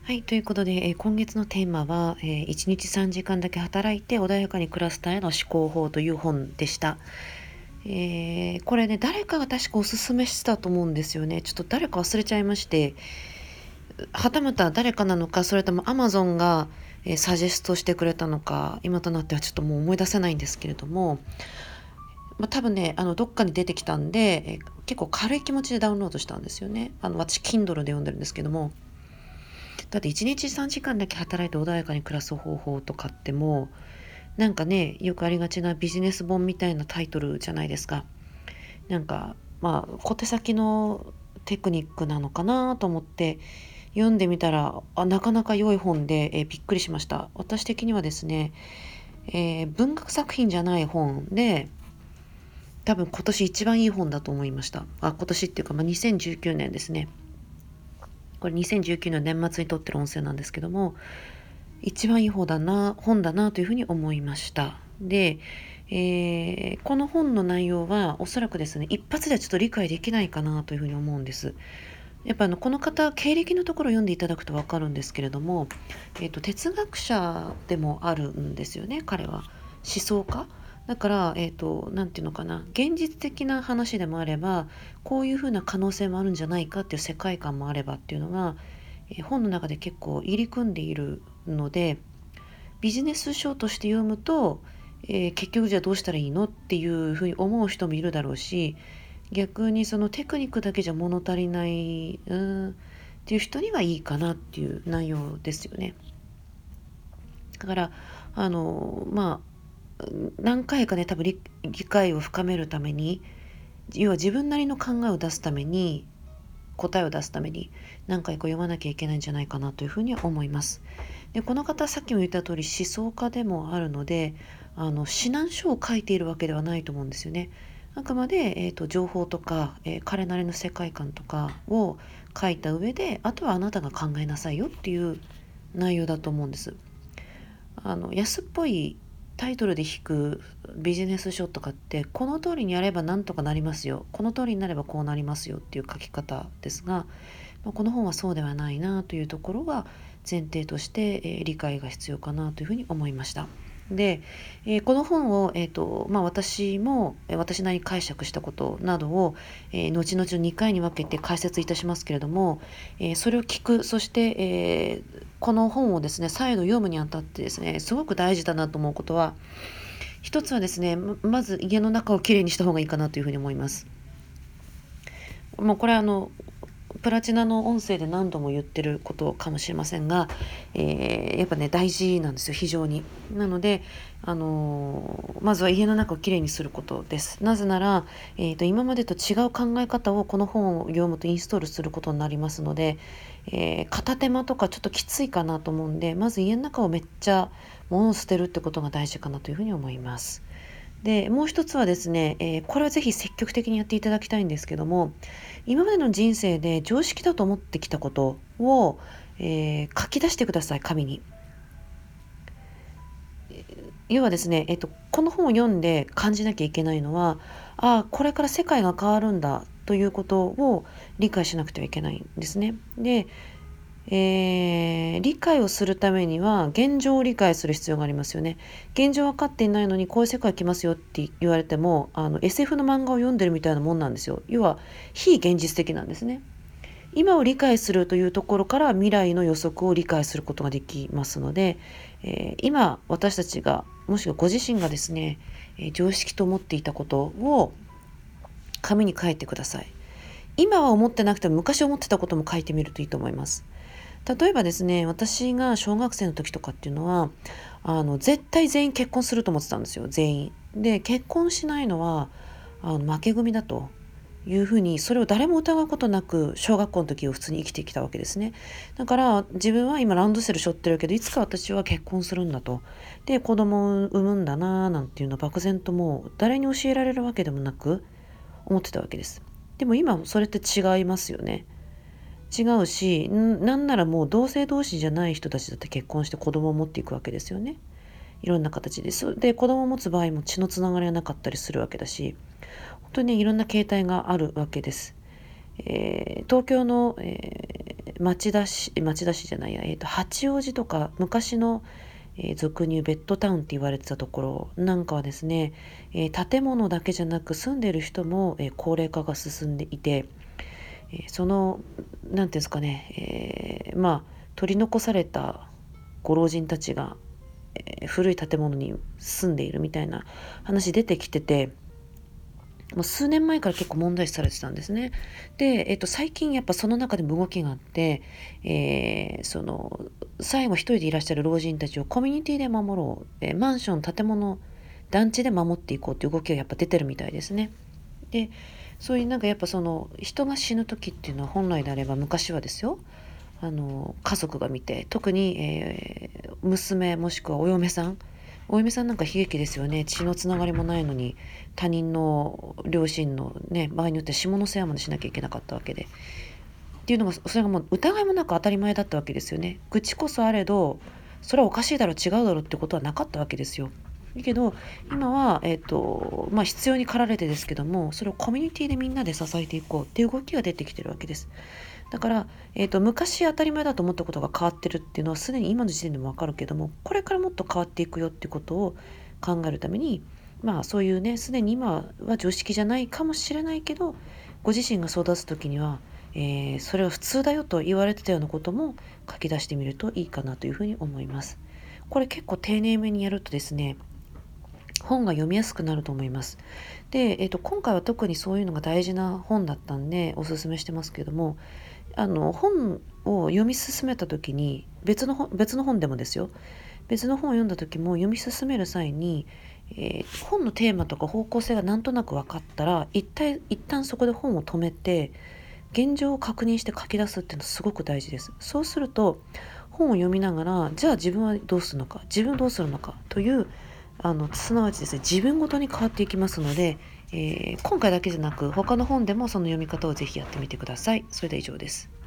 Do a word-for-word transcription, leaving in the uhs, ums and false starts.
はい、ということで、えー今月のテーマは、えー、いちにちさんじかんだけ働いて穏やかに暮らすための思考法という本でした。えーこれね、誰かが確かおすすめしてたと思うんですよね。ちょっと誰か忘れちゃいまして、はたまた誰かなのか、それとも Amazon が、えーサジェストしてくれたのか、今となってはちょっともう思い出せないんですけれども、まあ、多分ね、あのどっかに出てきたんで、えー結構軽い気持ちでダウンロードしたんですよね。あの私 Kindle で読んでるんですけども、だっていちにちさんじかんだけ働いて穏やかに暮らす方法とかってもうなんかね、よくありがちなビジネス本みたいなタイトルじゃないですか。なんかまあ小手先のテクニックなのかなと思って読んでみたら、あ、なかなか良い本で、えーびっくりしました。私的にはですね、えー文学作品じゃない本で多分今年一番いい本だと思いました。あ、今年っていうか、まあ、にせんじゅうきゅうねんですね。これにせんじゅうきゅうねん年末に撮ってる音声なんですけども、一番いい方だな本だなというふうに思いました。で、えーこの本の内容はおそらくですね、一発ではちょっと理解できないかなというふうに思うんです。やっぱあのこの方経歴のところを読んでいただくと分かるんですけれども、えーと哲学者でもあるんですよね、彼は。思想家だから、えーとなんていうのかな、現実的な話でもあれば、こういうふうな可能性もあるんじゃないかっていう世界観もあればっていうのが、えー本の中で結構入り組んでいるので、ビジネス書として読むと、えー結局じゃあどうしたらいいのっていうふうに思う人もいるだろうし、逆にそのテクニックだけじゃ物足りない、うーんっていう人にはいいかなっていう内容ですよね。だからあのまあ何回かね、多分理理解を深めるために、要は自分なりの考えを出すために、答えを出すために何回か読まなきゃいけないんじゃないかなというふうに思います。で、この方さっきも言った通り思想家でもあるので、あの指南書を書いているわけではないと思うんですよね。あくまで、えーと、情報とか、えー彼なりの世界観とかを書いた上で、あとはあなたが考えなさいよっていう内容だと思うんです。あの安っぽいタイトルで引くビジネス書とかって、この通りにやればなんとかなりますよ、この通りになればこうなりますよっていう書き方ですが、まあこの本はそうではないなというところが前提として、えー理解が必要かなというふうに思いました。で、えーこの本を、えーとまあ、私もえー私なりに解釈したことなどを、えー後々にかいに分けて解説いたしますけれども、えーそれを聞く、そして、えーこの本をですね再度読むにあたってですね、すごく大事だなと思うことは、一つはですね、ままず家の中をきれいにした方がいいかなというふうに思います。もうこれあのプラチナの音声で何度も言ってることかもしれませんが、えーやっぱね大事なんですよ、非常に。なので、あのーまずは家の中をきれいにすることです。なぜなら、えーと今までと違う考え方をこの本を読むとインストールすることになりますので、えー片手間とかちょっときついかなと思うんで、まず家の中をめっちゃ物を捨てるってことが大事かなというふうに思います。で、もう一つはですね、えーこれはぜひ積極的にやっていただきたいんですけども、今までの人生で常識だと思ってきたことを、えー書き出してください、紙に。要はですね、えっと、この本を読んで感じなきゃいけないのは、ああ、これから世界が変わるんだということを理解しなくてはいけないんですね。で、えー理解をするためには現状を理解する必要がありますよね。現状分かっていないのにこういう世界来ますよって言われても、あの エスエフ の漫画を読んでるみたいなもんなんですよ。要は非現実的なんですね。今を理解するというところから未来の予測を理解することができますので、えー今私たちが、もしくはご自身がですね、えー常識と思っていたことを紙に書いてください。今は思ってなくても昔思ってたことも書いてみるといいと思います。例えばですね、私が小学生の時とかっていうのは、あの絶対全員結婚すると思ってたんですよ、全員。で、結婚しないのはあの負け組だというふうに、それを誰も疑うことなく小学校の時を普通に生きてきたわけですね。だから自分は今ランドセル背負ってるけど、いつか私は結婚するんだと、で子供を産むんだななんていうのは漠然ともう誰に教えられるわけでもなく思ってたわけです。でも今それって違いますよね。違うし、んなんならもう同性同士じゃない人たちだって結婚して子供を持っていくわけですよね。いろんな形です。で、子供を持つ場合も血のつながりがなかったりするわけだし、本当にね、いろんな形態があるわけです。 えー東京の、えー町田市町田市じゃないや、えーと八王子とか昔の、えー俗に言うベッドタウンって言われてたところなんかはですね、えー建物だけじゃなく住んでる人も、えー高齢化が進んでいて、えーそのなんていうんですかね、えーまあ取り残されたご老人たちが、えー古い建物に住んでいるみたいな話出てきてて、もう数年前から結構問題視されてたんですね。で、えっと、最近やっぱその中でも動きがあって、えーその最後一人でいらっしゃる老人たちをコミュニティで守ろう、えーマンション建物団地で守っていこうっていう動きがやっぱ出てるみたいですね。で、そういうなんかやっぱその人が死ぬ時っていうのは本来であれば昔はですよ、あの家族が見て、特に、えー娘もしくはお嫁さんお嫁さんなんか悲劇ですよね。血のつながりもないのに他人の両親のね、場合によっては下の世話までしなきゃいけなかったわけで、っていうのがそれがもう疑いもなく当たり前だったわけですよね。愚痴こそあれどそれはおかしいだろ違うだろってことはなかったわけですよ。だけど今は、えっとまあ、必要に駆られてですけども、それをコミュニティでみんなで支えていこうっていう動きが出てきてるわけです。だから、えーと、昔当たり前だと思ったことが変わってるっていうのはすでに今の時点でも分かるけども、これからもっと変わっていくよってことを考えるために、まあそういうね、すでに今は常識じゃないかもしれないけど、ご自身が育つ時には、えーそれは普通だよと言われてたようなことも書き出してみるといいかなというふうに思います。これ結構丁寧めにやるとですね、本が読みやすくなると思います。で、えーと、今回は特にそういうのが大事な本だったんでおすすめしてますけども、あの本を読み進めた時に別の本別の本でもですよ、別の本を読んだ時も読み進める際に、えー本のテーマとか方向性がなんとなく分かったら一体一旦そこで本を止めて現状を確認して書き出すっていうのはすごく大事です。そうすると本を読みながら、じゃあ自分はどうするのか自分どうするのかという、あのすなわちですね、自分ごとに変わっていきますので、えー今回だけじゃなく他の本でもその読み方をぜひやってみてください。それでは以上です。